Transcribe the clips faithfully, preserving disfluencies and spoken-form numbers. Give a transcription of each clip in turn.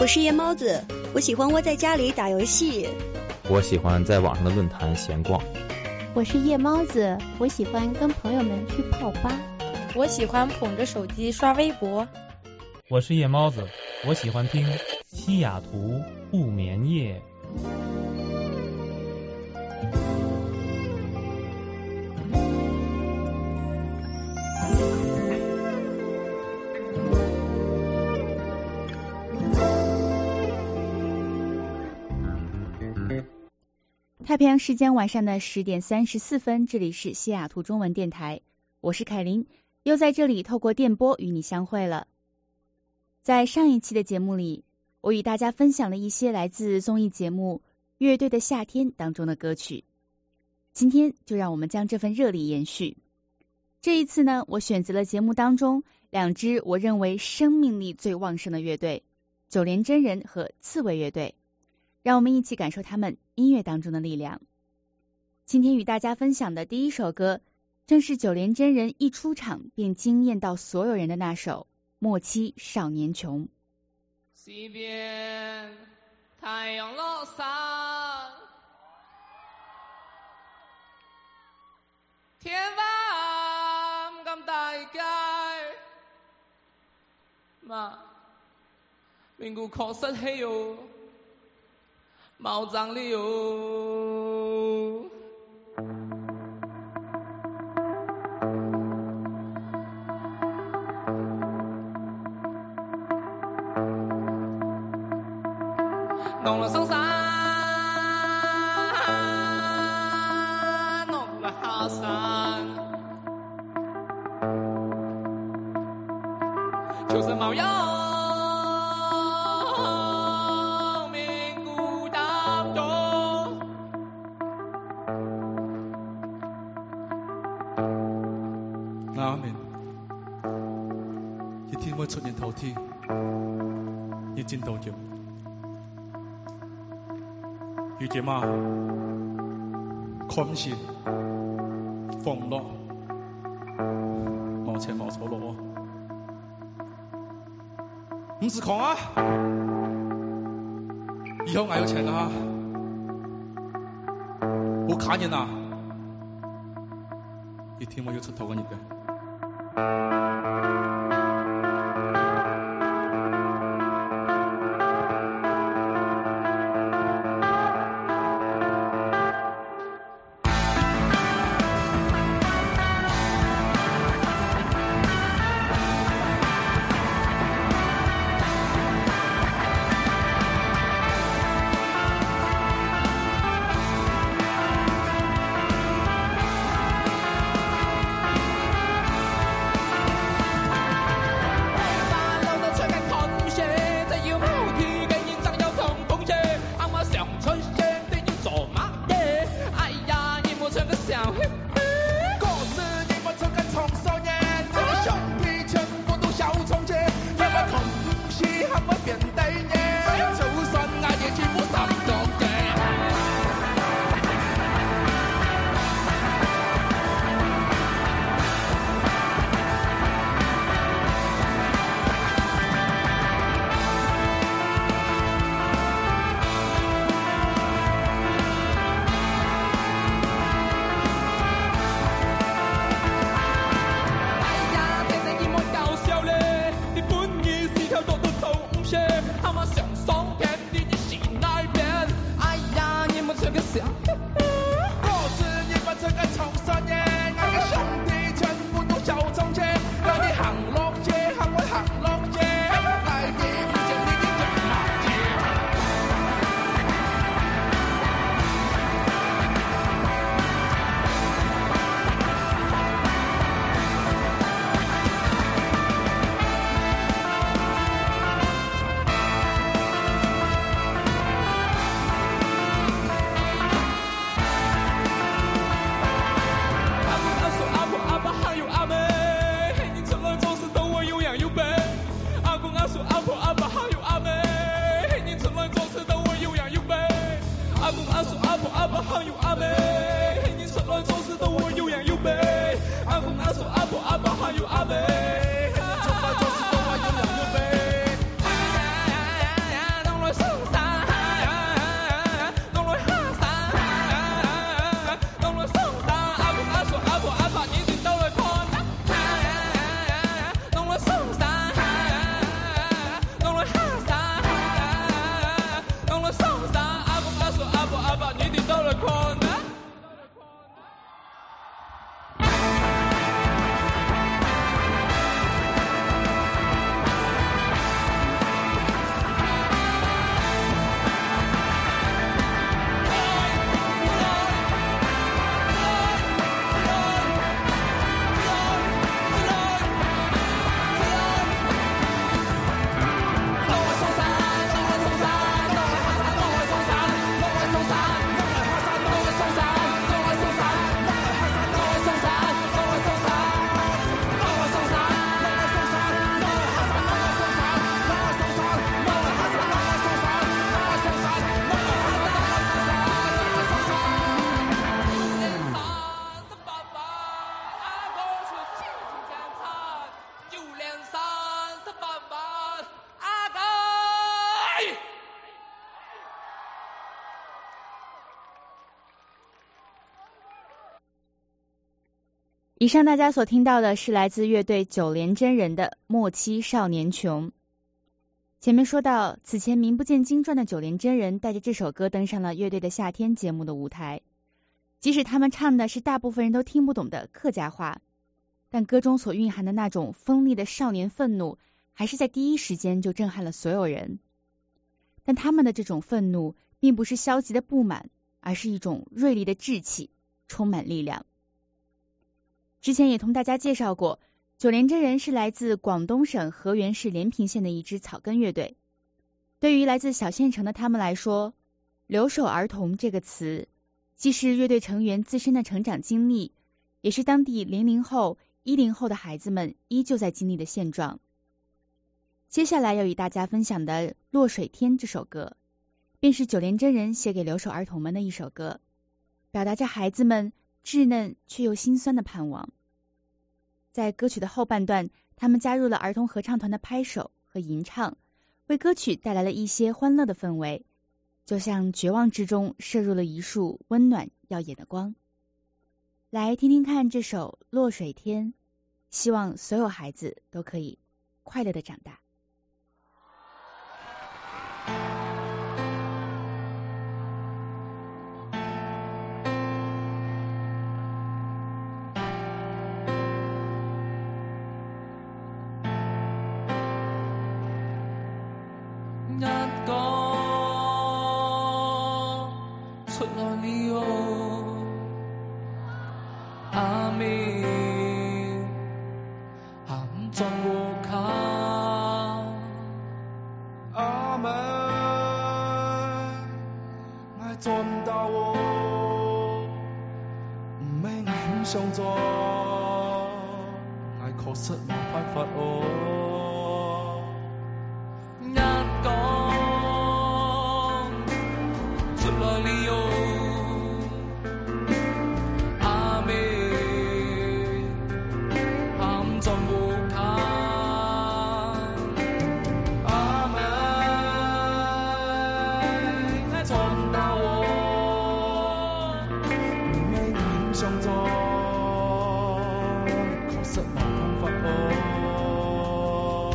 我是夜猫子，我喜欢窝在家里打游戏。 我喜欢在网上的论坛闲逛。 我是夜猫子，我喜欢跟朋友们去泡吧。 我喜欢捧着手机刷微博。 我是夜猫子，我喜欢听西雅图不眠夜。 太平洋时间晚上的十点三十四分，这里是西雅图中文电台，我是凯琳，又在这里透过电波与你相会了。在上一期的节目里，我与大家分享了一些来自综艺节目《乐队的夏天》当中的歌曲。今天就让我们将这份热力延续。这一次呢，我选择了节目当中两支我认为生命力最旺盛的乐队，九连真人和刺猬乐队。让我们一起感受他们音乐当中的力量。今天与大家分享的第一首歌，正是九连真人一出场便惊艳到所有人的那首《莫欺少年穷》。 西边太阳落山，天翻咁大街，嘛名故確實係有毛長了哟，弄了上山，弄了下山，就是冇用。 出現頭天，要戰鬥着，遇見嘛，看唔見，放唔落，冇車冇錯落，唔是狂啊！以後我有錢啊，冇卡人啊，一天我要出頭嘅日嘅。 以上大家所听到的是来自乐队九连真人的《莫欺少年穷》。前面说到，此前名不见经传的九连真人带着这首歌登上了乐队的夏天节目的舞台。即使他们唱的是大部分人都听不懂的客家话，但歌中所蕴含的那种锋利的少年愤怒，还是在第一时间就震撼了所有人。但他们的这种愤怒并不是消极的不满，而是一种锐利的志气，充满力量。之前也同大家介绍过，九连真人是来自广东省河源市连平县的一支草根乐队。对于来自小县城的他们来说，留守儿童这个词既是乐队成员自身的成长经历，也是当地零零后、一零后的孩子们依旧在经历的现状。接下来要与大家分享的《落水天》这首歌，便是九连真人写给留守儿童们的一首歌，表达着孩子们稚嫩却又心酸的盼望。在歌曲的后半段，他们加入了儿童合唱团的拍手和吟唱，为歌曲带来了一些欢乐的氛围，就像绝望之中射入了一束温暖耀眼的光。来听听看这首《落水天》，希望所有孩子都可以快乐的长大。 失無方法可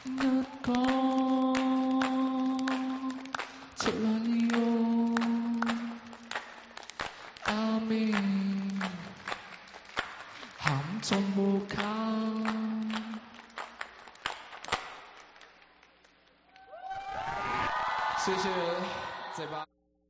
一個出來了，阿面含盡無卡。謝謝，再吧。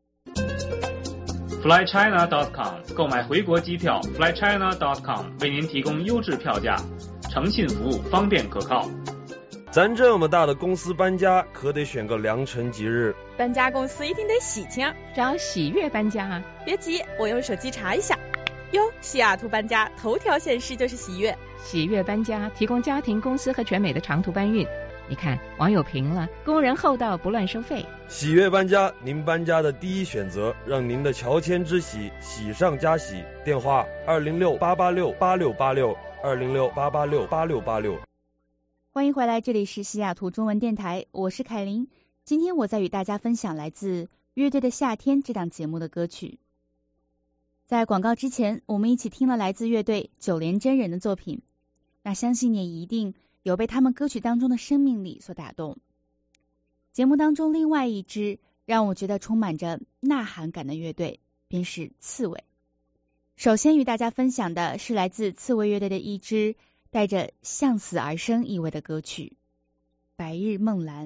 fly china dot com 购买回国机票 fly china dot com 为您提供优质票价，诚信服务，方便可靠。 咱这么大的公司搬家，可得选个良辰吉日。 搬家公司一定得喜庆， 找喜悦搬家啊！ 别急，我用手机查一下。哟，西雅图搬家头条显示就是喜悦。 喜悦搬家提供家庭、公司和全美的长途搬运。你看，网友评了，工人厚道，不乱收费。 喜悦搬家，您搬家的第一选择，让您的乔迁之喜喜上加喜。电话二零六八八六八六八六二零六八八六八六八六。 欢迎回来，这里是西雅图中文电台，我是凯琳。今天我在与大家分享来自乐队的夏天这档节目的歌曲。在广告之前，我们一起听了来自乐队九连真人的作品，那相信你一定有被他们歌曲当中的生命力所打动。节目当中另外一支让我觉得充满着呐喊感的乐队便是刺猬。首先与大家分享的是来自刺猬乐队的一支带着向死而生意味的歌曲《白日梦蓝》。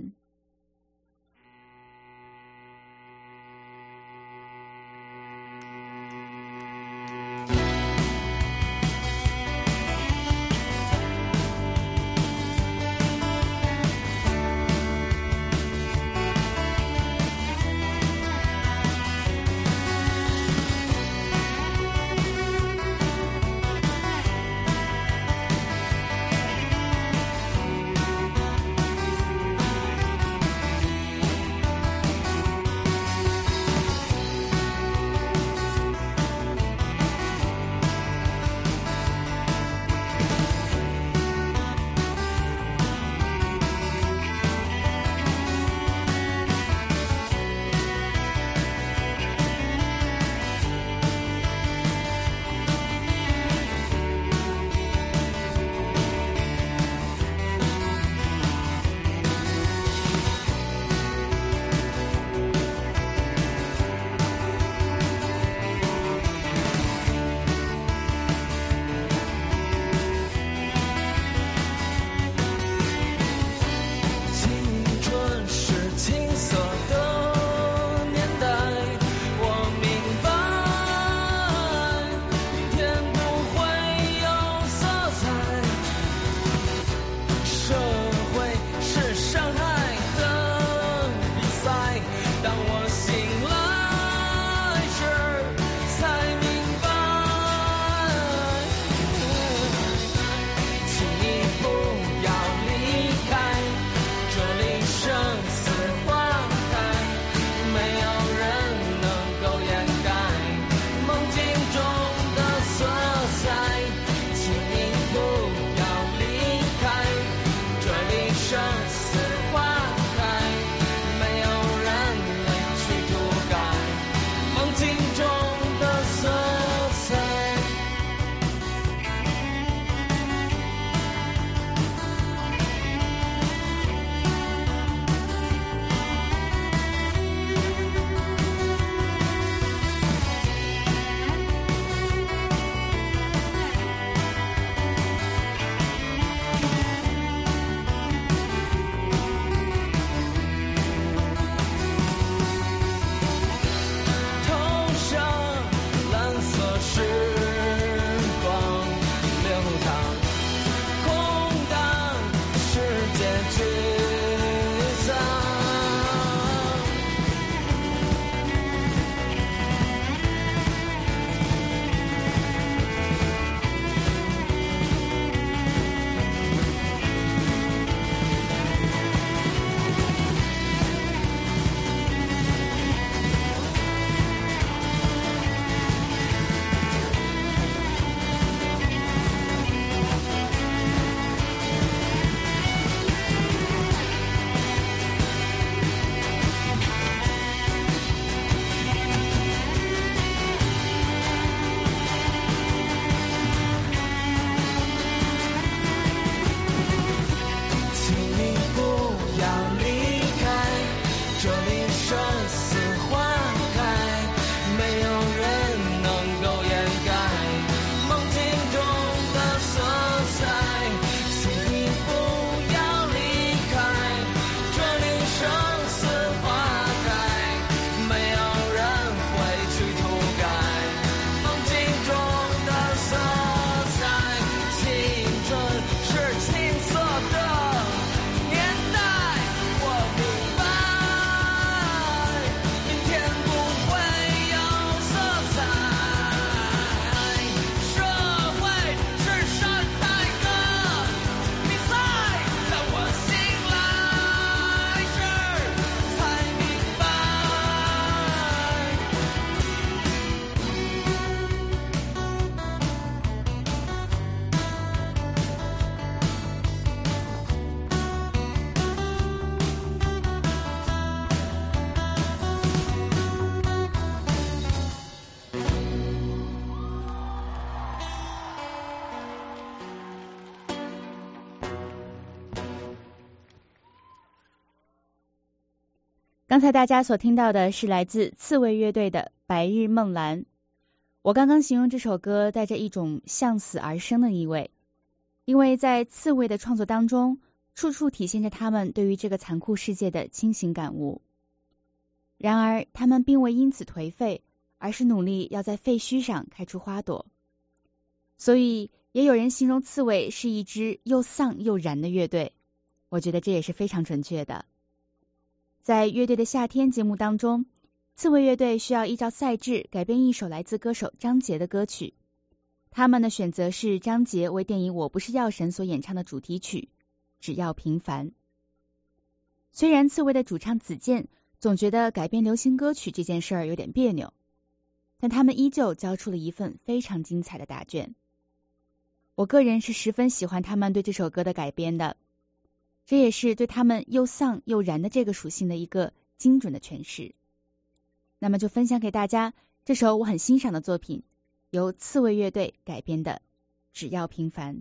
刚才大家所听到的是来自刺猬乐队的《白日梦蓝》。我刚刚形容这首歌带着一种向死而生的意味，因为在刺猬的创作当中，处处体现着他们对于这个残酷世界的清醒感悟。然而他们并未因此颓废，而是努力要在废墟上开出花朵。所以也有人形容刺猬是一支又丧又燃的乐队，我觉得这也是非常准确的。在乐队的夏天节目当中，刺猬乐队需要依照赛制改编一首来自歌手张杰的歌曲。他们的选择是张杰为电影《我不是药神》所演唱的主题曲《只要平凡》。虽然刺猬的主唱子健总觉得改编流行歌曲这件事儿有点别扭，但他们依旧交出了一份非常精彩的答卷。我个人是十分喜欢他们对这首歌的改编的，这也是对他们又丧又燃的这个属性的一个精准的诠释。那么就分享给大家这首我很欣赏的作品，由刺猬乐队改编的《只要平凡》。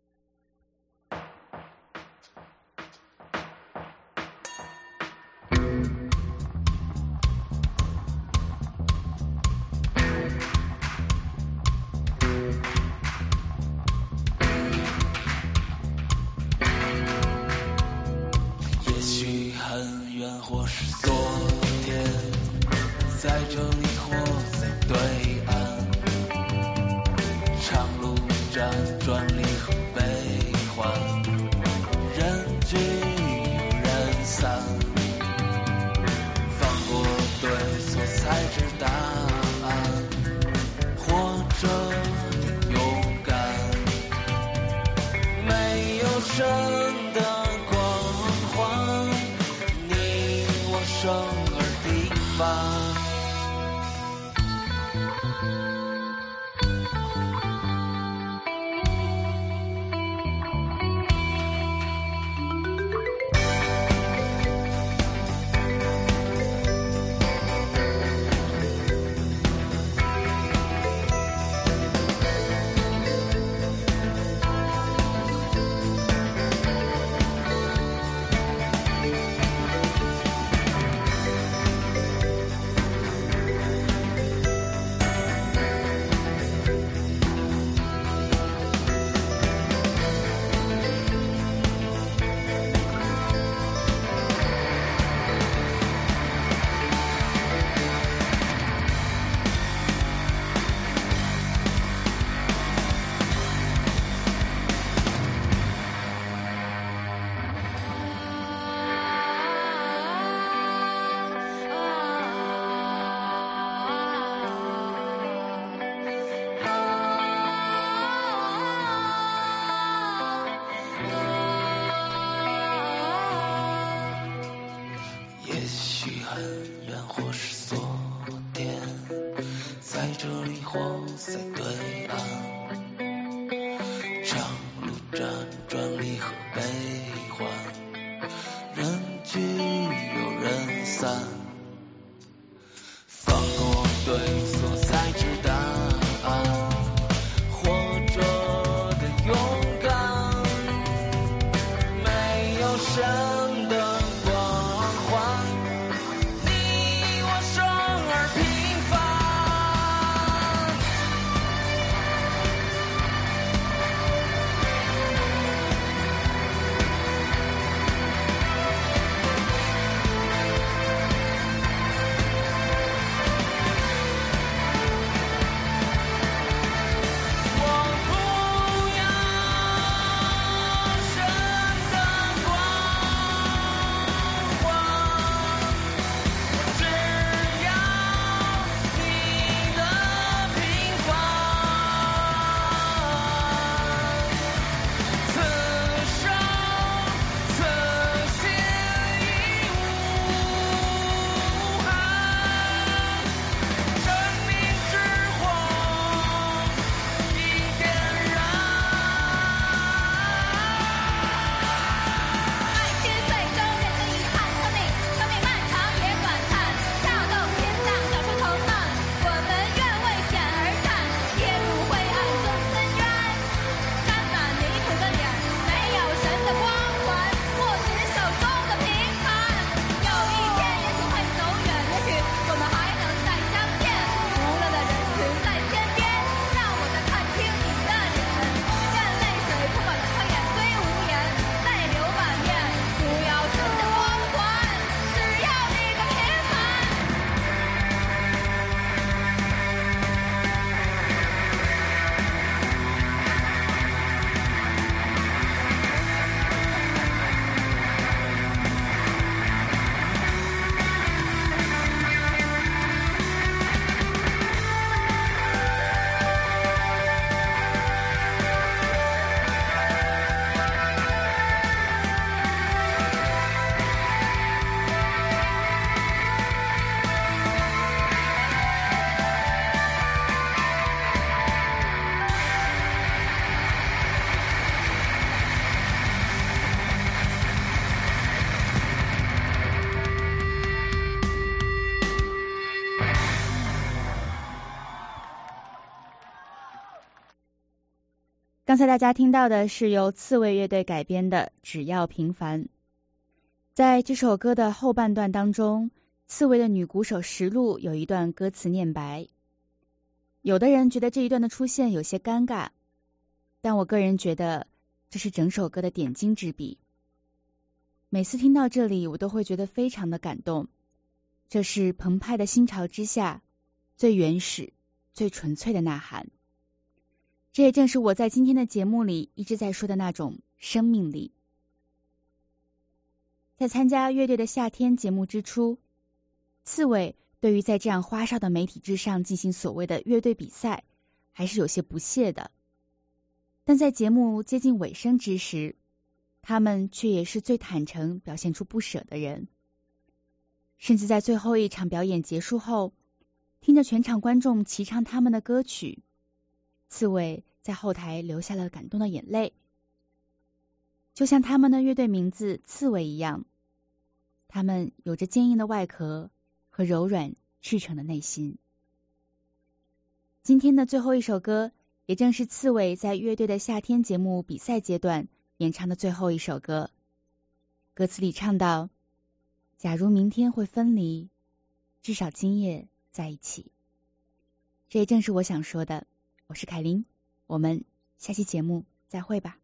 也许很远，或是昨天，在这里或在对岸，长路辗转离合悲欢，人聚又人散，放过对错才知答案，活着的勇敢，没有神的生而平凡。 刚才大家听到的是由刺猬乐队改编的《只要平凡》。在这首歌的后半段当中，刺猬的女鼓手石路有一段歌词念白。有的人觉得这一段的出现有些尴尬，但我个人觉得这是整首歌的点睛之笔。每次听到这里，我都会觉得非常的感动。这是澎湃的心潮之下最原始、最纯粹的呐喊。这也正是我在今天的节目里一直在说的那种生命力。在参加乐队的夏天节目之初，刺猬对于在这样花哨的媒体之上进行所谓的乐队比赛还是有些不屑的，但在节目接近尾声之时，他们却也是最坦诚表现出不舍的人。甚至在最后一场表演结束后，听着全场观众齐唱他们的歌曲，刺猬在后台流下了感动的眼泪。就像他们的乐队名字刺猬一样，他们有着坚硬的外壳和柔软赤诚的内心。今天的最后一首歌，也正是刺猬在乐队的夏天节目比赛阶段演唱的最后一首歌。歌词里唱到，假如明天会分离，至少今夜在一起。这也正是我想说的。我是凯琳，我们下期节目再会吧。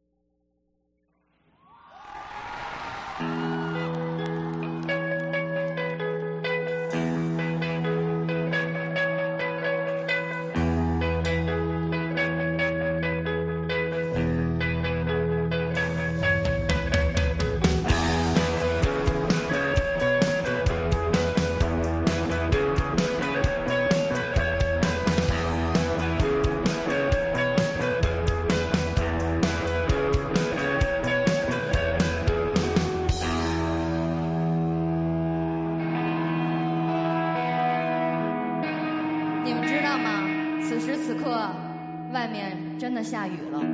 下雨了。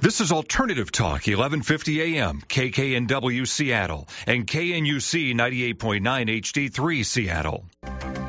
This is Alternative Talk, eleven fifty A M, K K N W Seattle, and K N U C ninety-eight point nine H D three Seattle.